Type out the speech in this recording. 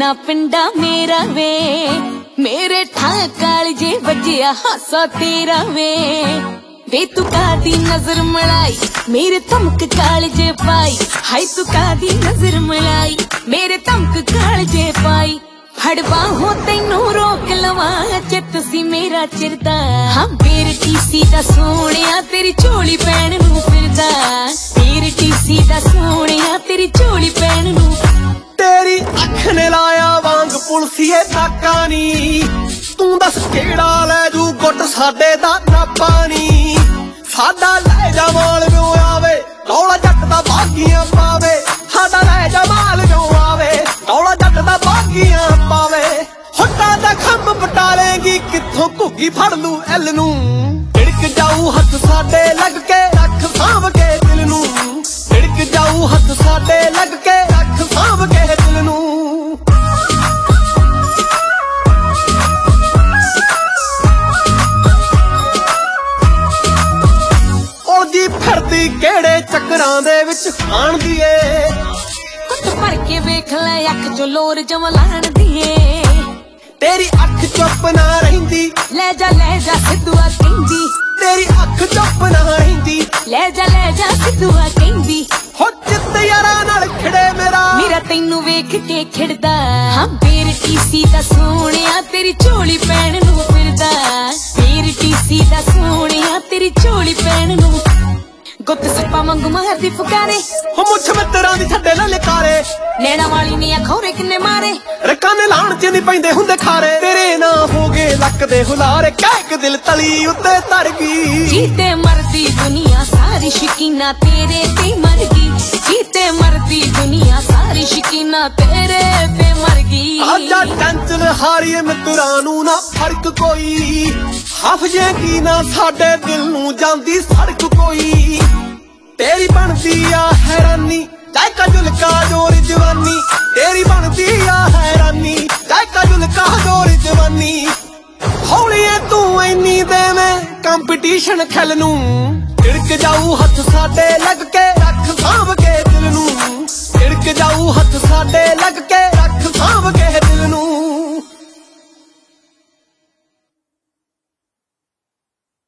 ना पिंडा मेरा वे, मेरे ठा कालजे बजिया हासा तेरा वे। वे तू कादी नजर मलाई, मेरे तमक कालजे पाई। हाय तू कादी नजर मलाई, मेरे तमक कालजे पाई। फड़वा हो तैनू रोक लवा चित सी मेरा चिरदा। हाँ मेरे टीसी दा सोहणिया तेरी झोली पैण नू फिरदा। मेरे टीसी दा सोहणिया तेरी झोली पैण नू। तेरी अख ने लाया वांग पुलसीए नाका नी, तू दस केड़ा लै जू गुट साडे दा नापा नी। साडा लै जा माल क्यों आवे, रौला जट दा बागियां पावे। साडा लै जा माल क्यों आवे, रौला जट दा बागियां पावे। हुट्टा दा खंभ पटालेगी कित्थों घुग्गी फड़ लू एल नू। ढिड़क जाऊ हथ साडे लग के रख सांभ के दिल नू। ढिड़क जाऊ हथ साडे लग के रख सांभ के दिल नू। उलझी फिरदी केड़े चक्करां दे विच खाण दी ए। कुट भर के वेख ले अख चो लोर जमलाण दिए। तेरी अख चुप ना रहिंदी, ले जा सिद्धूआ कहंदी। तेरी अख चुप ना रहिंदी, ले जा सिद्धूआ कहंदी। हो चित यारां नाल खिड़े मेरा तैनू वेख के खिड़दा। हाँ मेरे टीसी दा सोहणिया तेरी झोली पैण नू फिरदा। मेरे टीसी दा सोहणिया तेरी झोली पैण नू। गुੱਤ ਸੱਪਾ ਵਾਂਗੂ ਮਾਰਦੀ ਫੁਕਾਰੇ, ਹੋ ਮੁੱਛ ਮਿੱਤਰਾਂ ਦੀ ਛੱਡੇ ਨਾ ਲਿਕਾਰੇ। ਨੈਣਾ ਵਾਲੀ ਨੇ ਖੌਰੇ ਕਿੰਨੇ ਮਾਰੇ, ਰਕਾਂ ਨੇ ਲਾਣ ਚ ਨਹੀਂ ਪੈਂਦੇ ਹੁੰਦੇ ਖਾਰੇ। ਤੇਰੇ ਨਾ ਹੋ ਗਏ ਲੱਕ ਦੇ ਹੁਲਾਰੇ, ਕਹਿ ਕੇ ਦਿਲ ਤਲੀ ਉੱਤੇ ਧਰ ਗਈ। ਜੀਤੇ ਮਰਦੀ ਦੁਨੀਆ ਸਾਰੀ ਸ਼ਕੀਨਾ ਤੇਰੇ ਤੇ ਮਰ ਗਈ। ਜੀਤੇ ਮਰਦੀ ਦੁਨੀਆ ਸਾਰੀ ਸ਼ਕੀਨਾ ਤੇਰੇ ਤੇ ਮਰ ਗਈ। ਆਜਾ ਟੈਂਸ਼ਨ ਹਾਰੀਏ ਮਿੱਤਰਾਂ ਨੂੰ ਨਾ ਫਰਕ ਕੋਈ। ਹਾਫਜੇ ਕੀ ਨਾ ਸਾਡੇ ਦਿਲ ਨੂੰ ਜਾਂਦੀ ਸੜਕ ਕੋਈ। तेरी बनती आ हैरानी जायका जुलका जोरी जवानी। तेरी बनती आ हैरानी जायका जुलका जोरी जवानी। हौलीए तू इन्नी देवे कंपटीशन खेल नू। ढिड़क जाऊ हथ साडे लग के